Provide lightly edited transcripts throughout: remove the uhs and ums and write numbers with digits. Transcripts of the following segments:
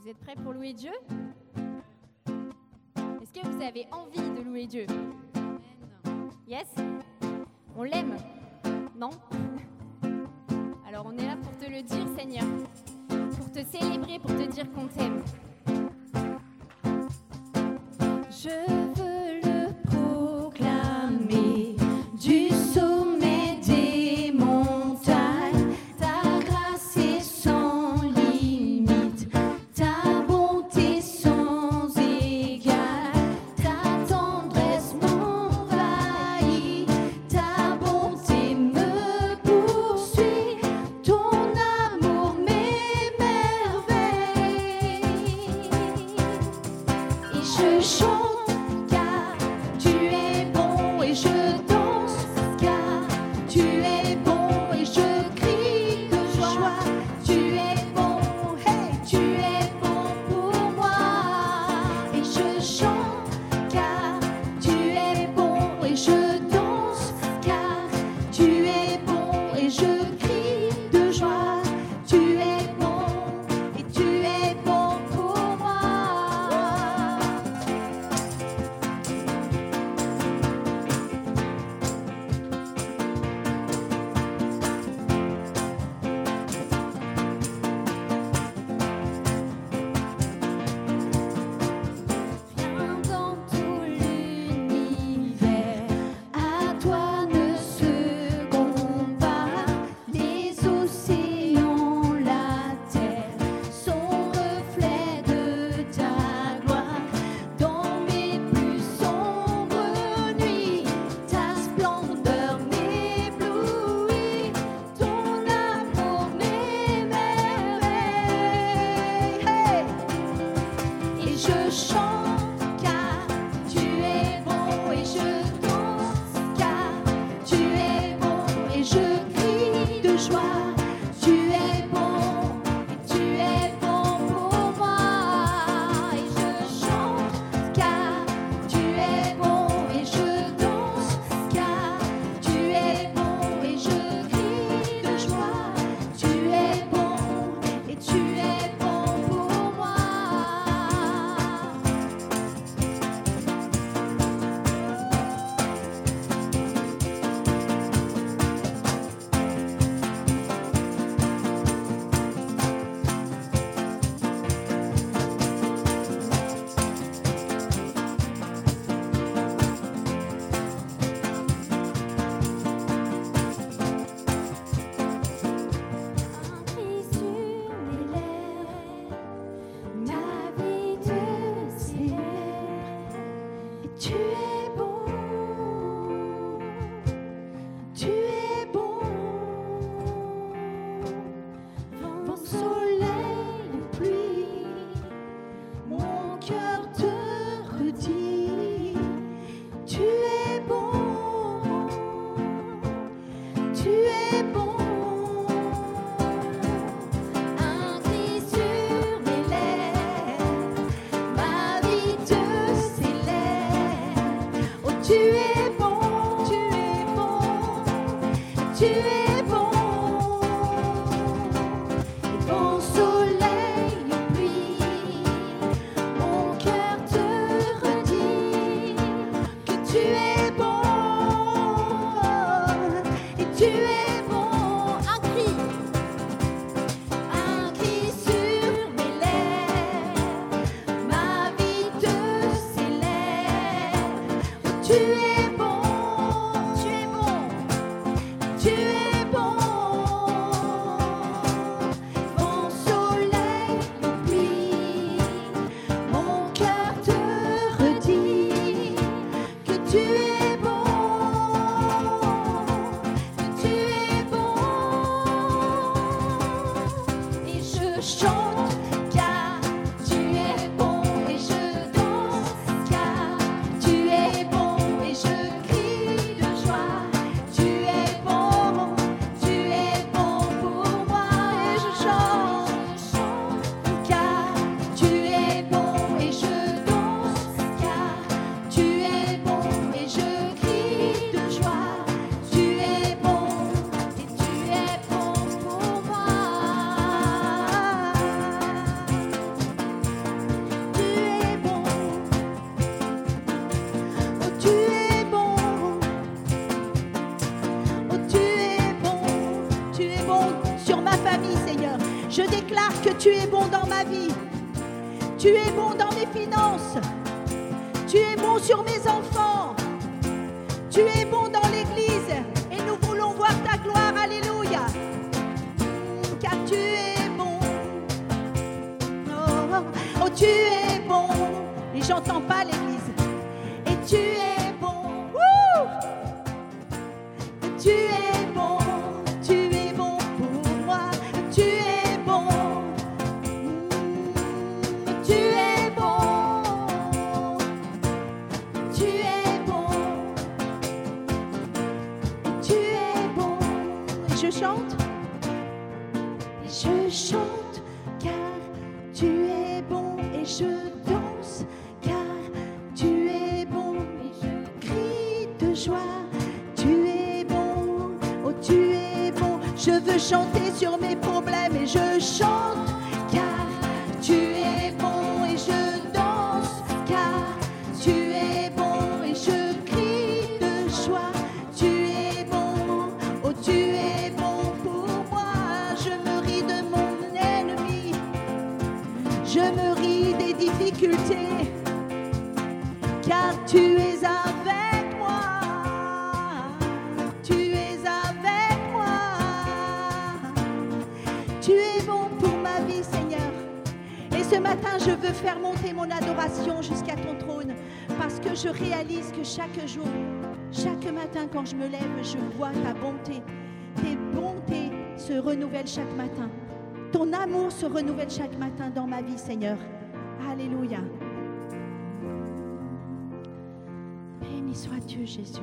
Vous êtes prêts pour louer Dieu? Est-ce que vous avez envie de louer Dieu? Yes? On l'aime? Non? Alors on est là pour te le dire, Seigneur, pour te célébrer, pour te dire qu'on t'aime. Je veux le proclamer du sommet des montagnes. Ta grâce est sans limite, ta bonté sans égale, ta tendresse m'envahit, ta bonté me poursuit, ton amour m'émerveille. Et je chante car tu es bon, et je danse car tu es bon, et je crie de joie. Tu es bon, hey, tu es bon pour moi. Et je chante car tu es bon, et je danse car tu es bon, et je crie de joie. Tu es bon et tu es bon pour moi. Rien dans tout l'univers à toi ne se compare. Les océans, la terre sont reflets de ta gloire. Dans mes plus sombres nuits, ta splendeur m'éblouit, ton amour m'émerveille. Hey! Et je chante car tu es bon, et je danse car tu es bon, et je crie de joie. Tu es bon et tu es bon pour moi. Et je chante car tu es bon, et je danse car tu es bon, et je crie de joie. Tu es bon et tu es bon pour moi. Un cri sur mes lèvres, ma vie te célèbre. Et tu es bon, tu es bon. Vent, soleil, pluie, mon cœur te redit. Tu es bon, tu es bon. Un cri sur mes lèvres, ma vie te célèbre. Oh, tu es bon, tu es bon, tu es bon. Et vent, soleil, pluie, mon cœur te redit que tu es bon et tu es bon. Un cri sur mes lèvres, ma vie te célèbre. Oh, tu es bon, tu es bon, tu es bon. Vent, soleil, pluie, mon cœur te redit que tu es bon, que tu es bon. Et je chante car tu es bon, et je danse car tu es bon, et je tu es bon dans ma vie. Tu es bon dans mes finances. Tu es bon sur mes enfants. Tu es bon dans l'église. Et nous voulons voir ta gloire. Alléluia. Car tu es bon. Oh, oh, oh, tu es bon. Et j'entends pas l'église. Et tu es bon. Wouh! Tu es bon. Tu es bon pour moi. Tu es bon. Tu es bon. Tu es bon. Tu es bon. Et je chante. Et je chante car tu es bon. Et je danse car tu es bon. Et je crie de joie. Tu es bon. Oh, tu es bon. Je veux chanter sur mes problèmes et je chante car tu es bon. Et je danse car tu es bon. Et je crie de joie. Tu es bon. Oh, tu es bon pour moi. Je me ris de mon ennemi. Je me ris des difficultés. Car tu es avec moi. Tu es avec moi. Tu es bon pour ma vie, Seigneur. Et ce matin, je veux faire monter mon adoration jusqu'à ton trône. Parce que je réalise que chaque jour, chaque matin, quand je me lève, je vois ta bonté. Tes bontés se renouvellent chaque matin. Ton amour se renouvelle chaque matin dans ma vie, Seigneur. Alléluia. Béni sois-tu, Jésus.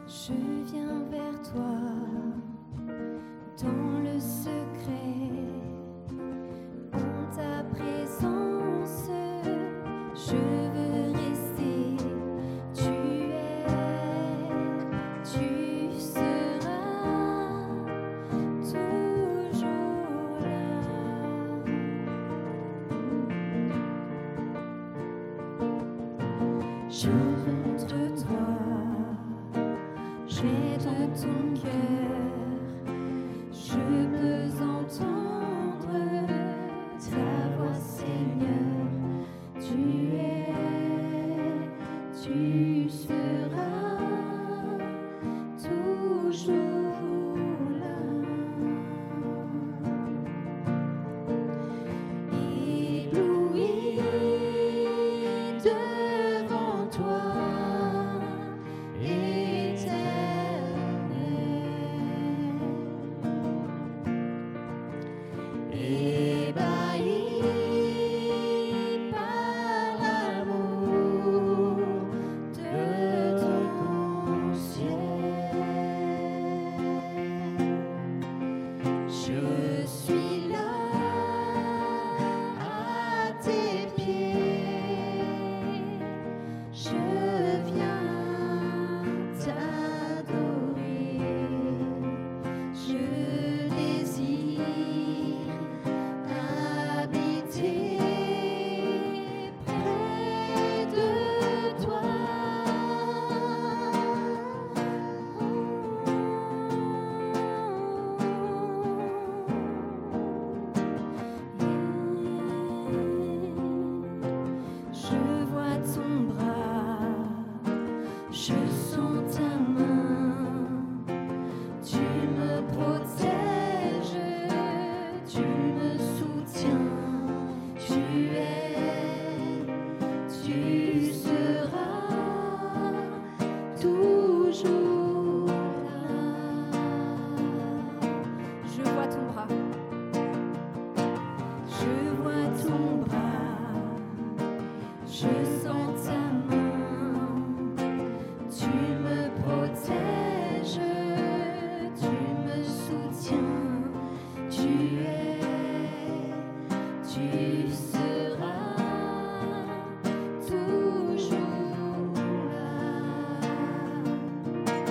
Je viens vers toi dans le secret, en ta présence, je veux rester. Tu es, tu seras toujours là. Je rentre toi, près de ton cœur, je peux entendre ta voix, Seigneur. Tu seras toujours là. Ébloui devant toi, ébahi par l'amour de ton ciel. Je suis là à tes pieds, je viens t'adorer, je désire habiter près de toi. Je vois ton bras, je sens ta main, tu me protèges, tu me soutiens, tu seras toujours là. Je vois ton bras, je vois ton bras, je sens ta main, tu me protèges, tu me soutiens, tu seras toujours là.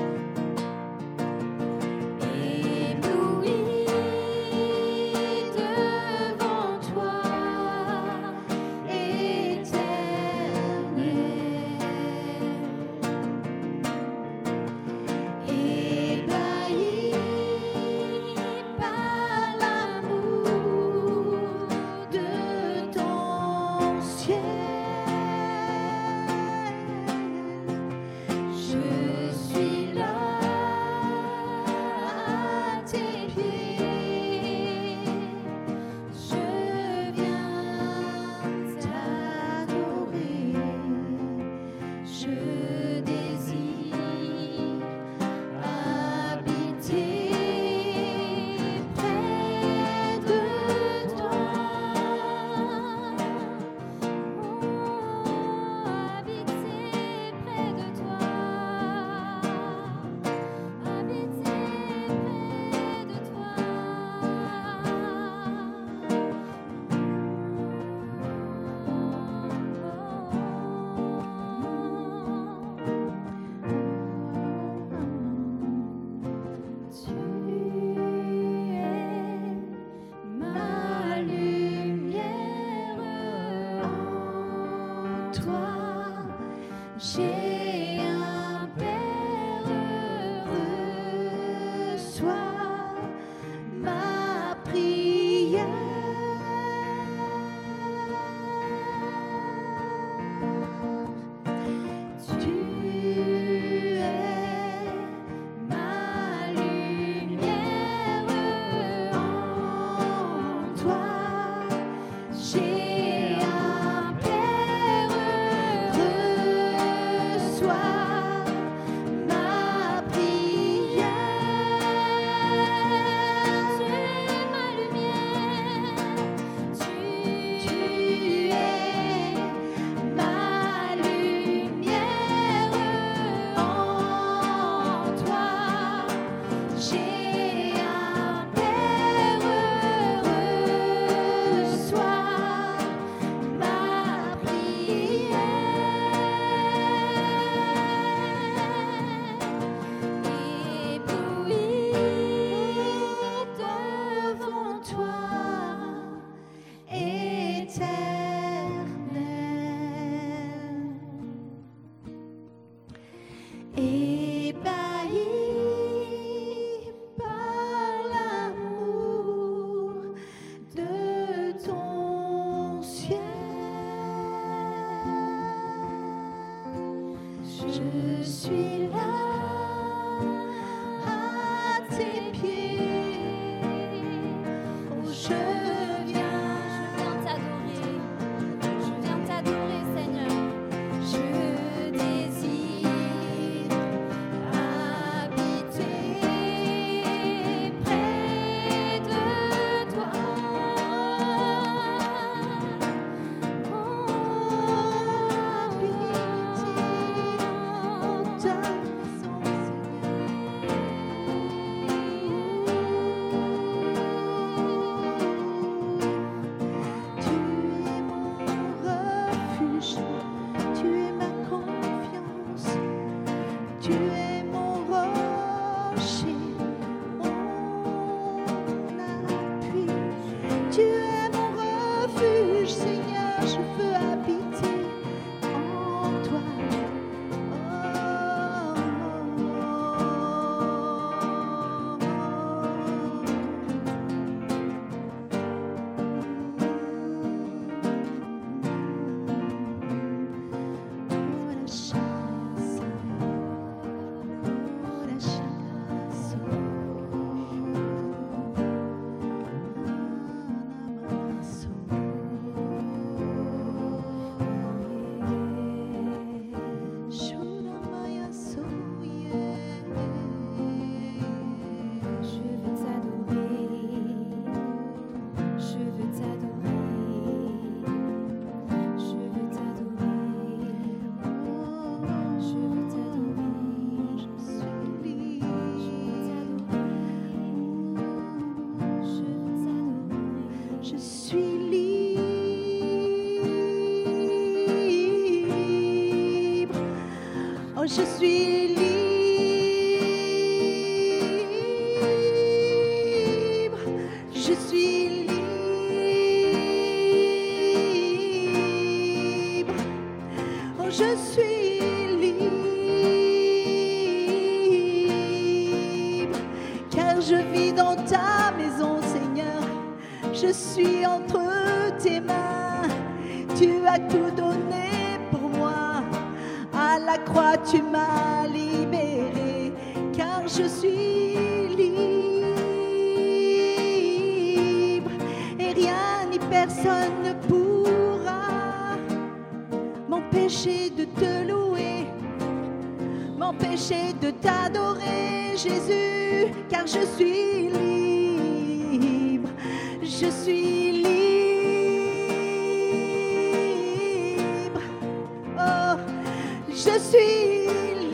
Je suis libre. Je suis libre. Oh, je suis libre. Car je vis dans ta maison, Seigneur. Je suis entre tes mains. Tu as tout donné pour moi. À la croix, tu m'as libéré. Car je suis libre. Et rien ni personne ne pourra m'empêcher de te louer, m'empêcher de t'adorer, Jésus. Car je suis libre. Je suis libre. Oh, je suis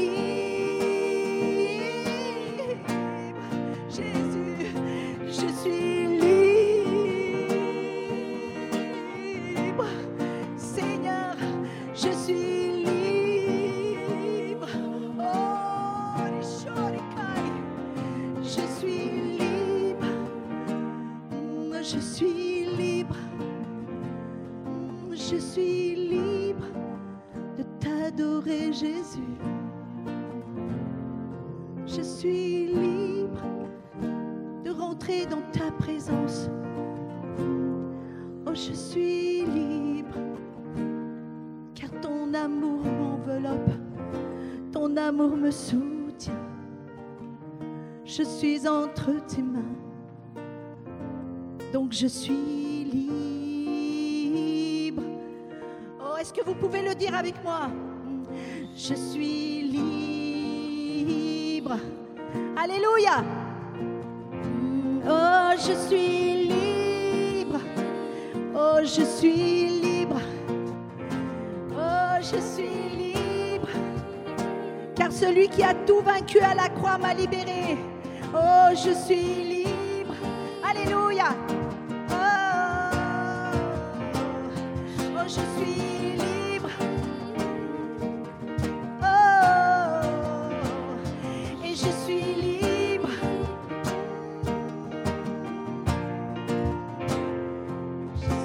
libre. Jésus, je suis libre. Seigneur, je suis libre. Oh, les choricailles. Je suis libre. Je suis libre. Je suis libre de t'adorer, Jésus. Je suis libre de rentrer dans ta présence. Oh, je suis libre, car ton amour m'enveloppe, ton amour me soutient. Je suis entre tes mains, donc je suis libre. Oh, est-ce que vous pouvez le dire avec moi? Je suis libre. Alléluia. Oh, je suis libre. Oh, je suis libre. Oh, je suis libre. Car celui qui a tout vaincu à la croix m'a libéré. Oh, je suis libre. Alléluia. Oh, je suis libre. Oh, et je suis libre. Je suis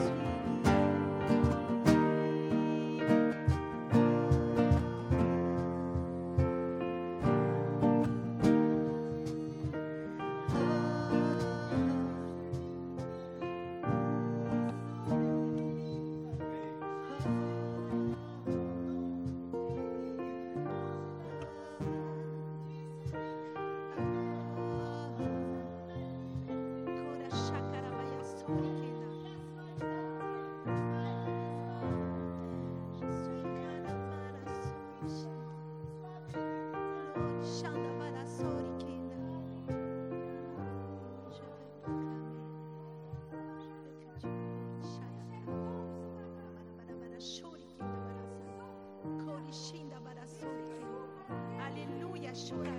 Alléluia,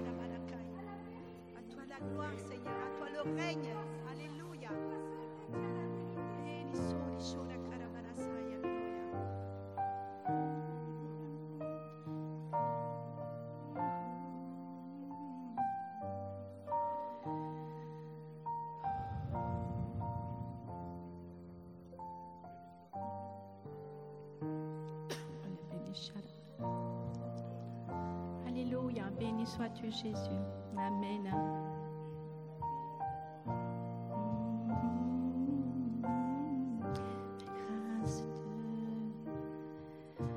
à toi la gloire, Seigneur, à toi le règne. Alléluia. Alléluia, béni sois-tu Jésus. Amen.